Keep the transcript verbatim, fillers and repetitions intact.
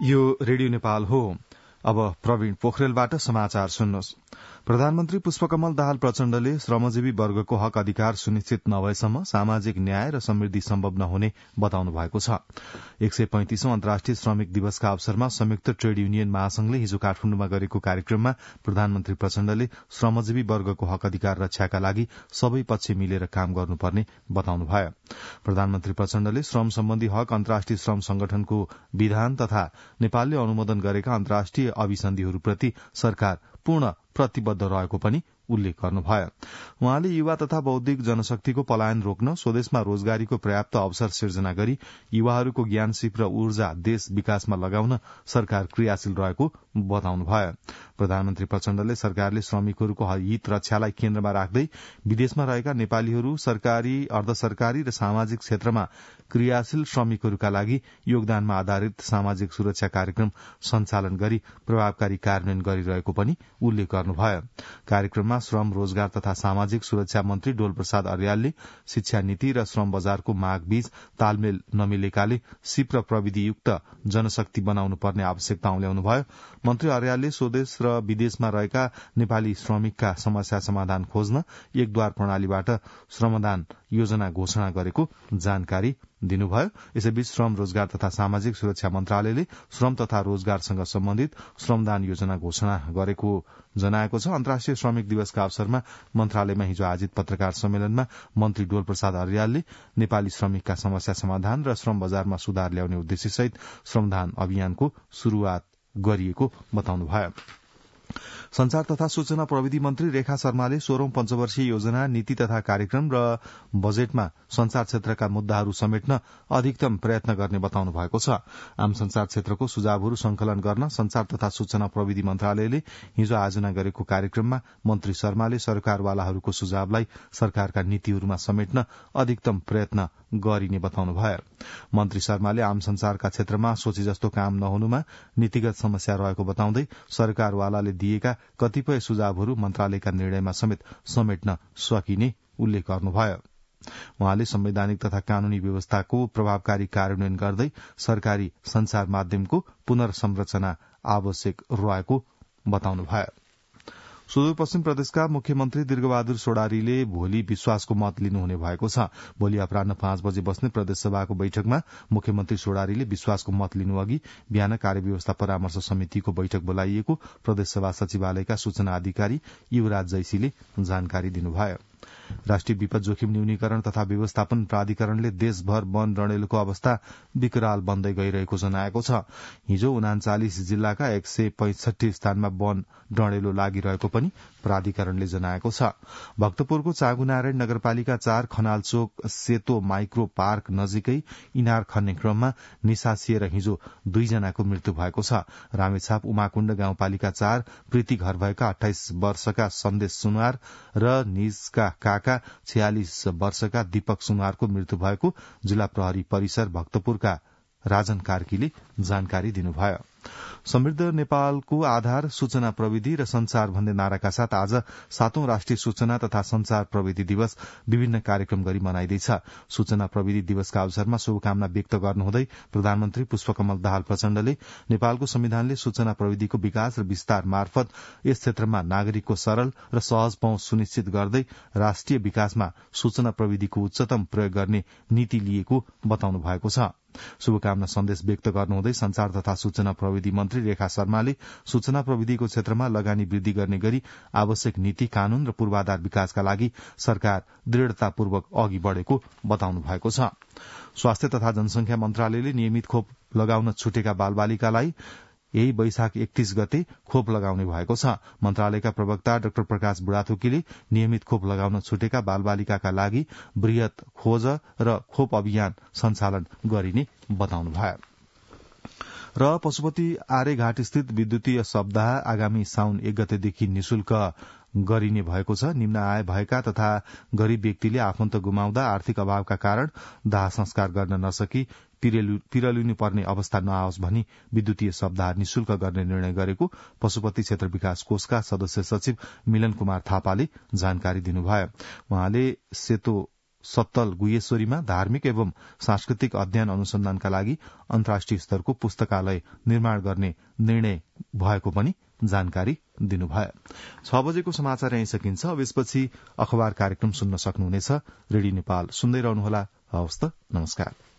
यो रेडियो नेपाल हो। अब प्रवीण पोखरेलबाट समाचार सुन्नुहोस्। प्रधानमन्त्री पुष्पकमल दाहाल प्रचण्डले श्रमजीवी वर्गको हक अधिकार सुनिश्चित नभएसम्म सामाजिक न्याय र समृद्धि सम्भव नहुने बताउनु भएको छ। एक सय पैंतिसौं अन्तर्राष्ट्रिय श्रमिक दिवसका अवसरमा संयुक्त ट्रेड युनियन महासंघले हिजो काठमाडौँमा गरेको कार्यक्रममा प्रधानमन्त्री प्रचण्डले श्रमजीवी वर्गको हक अधिकार रक्षाका लागि सबै पक्ष मिलेर काम गर्नुपर्ने बताउनुभयो। प्रधानमन्त्री प्रचण्डले श्रम सम्बन्धी हक अन्तर्राष्ट्रिय श्रम संगठनको विधान तथा नेपालले अनुमोदन गरेका अन्तर्राष्ट्रिय अभिसन्धिहरूप्रति सरकार पूर्ण प्रतिबद्ध रहेको पनि उल्लेख गर्नुभयो। उहाँले युवा तथा बौद्धिक जनशक्तिको पलायन रोक्न स्वदेशमा रोजगारीको पर्याप्त अवसर सिर्जना गरी युवाहरूको ज्ञान सिप र ऊर्जा देश विकासमा लगाउन सरकार क्रियाशील रहेको बताउनुभयो। प्रधानमन्त्री प्रचण्डले सरकारले श्रमिकहरूको हित रक्षालाई केन्द्रमा राख्दै विदेशमा रहेका नेपालीहरू सरकारी अर्ध सरकारी र सामाजिक क्षेत्रमा क्रियाशील श्रमिकहरूका लागि योगदानमा आधारित सामाजिक सुरक्षा कार्यक्रम सञ्चालन गरी प्रभावकारी कार्यान्वयन गरिरहेको पनि उल्लेख गर्नुभयो। कार्यक्रममा श्रम रोजगार तथा सामाजिक सुरक्षा मन्त्री डोल प्रसाद अर्यालले शिक्षा नीति र श्रम बजारको माग बीच तालमेल नमिलेकाले सिप र प्रविधियुक्त जनशक्ति बनाउनु पर्ने आवश्यकता औल्याउनुभयो। मन्त्री अर्यालले स्वदेश र विदेशमा रहेका नेपाली श्रमिकका समस्या समाधान खोज्न एकद्वार प्रणालीबाट श्रमदान योजना घोषणा गरेको जानकारी दिनुभयो। यसैबीच श्रम रोजगार तथा सामाजिक सुरक्षा मन्त्रालयले श्रम तथा रोजगारसँग सम्बन्धित श्रमदान योजना घोषणा गरेको जनाएको छ। अन्तर्राष्ट्रिय श्रमिक दिवसका अवसरमा मन्त्रालयमा हिजो आयोजित पत्रकार सम्मेलनमा मन्त्री डोल प्रसाद अर्यालले नेपाली श्रमिकका समस्या समाधान र श्रम बजारमा सुधार ल्याउने उद्देश्यसहित श्रमदान अभियानको शुरूआत गरिएको बताउनुभयो। संचार तथा सूचना प्रविधि मन्त्री रेखा शर्माले सोह्रौं पञ्चवर्षीय योजना नीति तथा कार्यक्रम र बजेटमा संचार क्षेत्रका मुद्दाहरू समेट्न अधिकतम प्रयत्न गर्ने बताउनु भएको छ। आम संचार क्षेत्रको सुझावहरू संकलन गर्न संचार तथा सूचना प्रविधि मन्त्रालयले हिजो आयोजना गरेको कार्यक्रममा मन्त्री शर्माले सरकारवालाहरूको सुझावलाई सरकारका नीतिहरूमा समेट्न अधिकतम प्रयत्न गरिने बताउनुभयो। मन्त्री शर्माले आम संचारका क्षेत्रमा सोचे जस्तो काम नहुनुमा नीतिगत समस्या रहेको बताउँदै सरकारवालाले दिएका कतिपय सुझावहरू मन्त्रालयका निर्णयमा समेत समेट्न सकिने उल्लेख गर्नुभयो। उहाँले संवैधानिक तथा कानूनी व्यवस्थाको प्रभावकारी कार्यान्वयन गर्दै सरकारी संचार माध्यमको पुनर्संरचना आवश्यक रहेको बताउनुभयो। सुदूरपश्चिम प्रदेशका मुख्यमन्त्री दीर्घबहादुर सोडारीले भोलि विश्वासको मत लिनुहुने भएको छ। भोलि अपराह्न पाँच बजे बस्ने प्रदेशसभाको बैठकमा मुख्यमन्त्री सोडारीले विश्वासको मत लिनुअघि बिहान कार्यव्यवस्था परामर्श समितिको बैठक बोलाइएको प्रदेशसभा सचिवालयका सूचना अधिकारी युवराज जैसीले जानकारी दिनुभयो। राष्ट्रिय विपद जोखिम न्यूनीकरण तथा व्यवस्थापन प्राधिकरणले देशभर वन डडेलोको अवस्था विकराल बन्दै गइरहेको जनाएको छ। हिजो उनाचालिस जिल्लाका एक सय पैंसठी स्थानमा वन डडेलो लागिरहेको पनि प्राधिकरणले जनाएको छ। भक्तपुरको चाँगुनारायण नगरपालिका चार खनालचोक सेतो माइक्रो पार्क नजिकै इनार खन्ने क्रममा निसासिएर हिजो दुईजनाको मृत्यु भएको छ। रामेछाप उमाकुण्ड गाउँपालिका चार प्रीति घर भएका अठाइस वर्षका सन्देश सुनवार र निजका काका छयालिस वर्षका दीपक सुनवारको मृत्यु भएको जिल्ला प्रहरी परिसर भक्तपुरका राजन कार्कीले जानकारी दिनुभयो। समृद्ध नेपालको आधार सूचना प्रविधि र संचार भन्ने नाराका साथ आज सातौं राष्ट्रिय सूचना तथा संचार प्रविधि दिवस विभिन्न कार्यक्रम गरी मनाइँदैछ। सूचना प्रविधि दिवसका अवसरमा शुभकामना व्यक्त गर्नुहुँदै प्रधानमन्त्री पुष्पकमल दाहाल प्रचण्डले नेपालको संविधानले सूचना प्रविधिको विकास र विस्तार मार्फत यस क्षेत्रमा नागरिकको सरल र सहज पहुँच सुनिश्चित गर्दै राष्ट्रिय विकासमा सूचना प्रविधिको उच्चतम प्रयोग गर्ने नीति लिएको बताउनु भएको छ। शुभकामना सन्देश व्यक्त गर्नुहुँदै संचार तथा सूचना प्रविधि मन्त्री रेखा शर्माले सूचना प्रविधिको क्षेत्रमा लगानी वृद्धि गर्ने गरी आवश्यक नीति कानून र पूर्वाधार विकासका लागि सरकार दृढ़तापूर्वक अघि बढ़ेको बताउनु भएको छ। स्वास्थ्य तथा जनसंख्या मन्त्रालयले नियमित खोप लगाउन छुटेका बालबालिकालाई यही वैशाख एकतीस गते खोप लगाउने भएको छ। मन्त्रालयका प्रवक्ता डाक्टर प्रकाश बुढाथोकीले नियमित खोप लगाउन छुटेका बालबालिकाका लागि वृहत खोज र खोप अभियान सञ्चालन गरिने बताउनुभयो। र पशुपति आर्यघाट स्थित विद्युतीय सप्ताह आगामी साउन एक गतेदेखि निशुल्क गरिने भएको छ। निम्न आय भएका तथा गरीब व्यक्तिले आफन्त गुमाउँदा आर्थिक अभावका कारण दाह संस्कार गर्न नसकी पिरलिनु पर्ने अवस्था नआओस् भनी विद्युतीय सप्ताह निशुल्क गर्ने निर्णय गरेको पशुपति क्षेत्र विकास कोषका सदस्य सचिव मिलन कुमार थापाले जानकारी दिनुभयो। उहाँले सेतो सत्तल गुह्येश्वरीमा धार्मिक एवं सांस्कृतिक अध्ययन अनुसन्धानका लागि अन्तर्राष्ट्रिय स्तरको पुस्तकालय निर्माण गर्ने निर्णय भएको पनि जानकारी दिनुभयो। छ बजेको समाचार यही सकिन्छ। अब यसपछि अखबार कार्यक्रम सुन्न सक्नुहुनेछ। रेडियो नेपाल सुन्दै रहनुहोला। हवस् त, नमस्कार।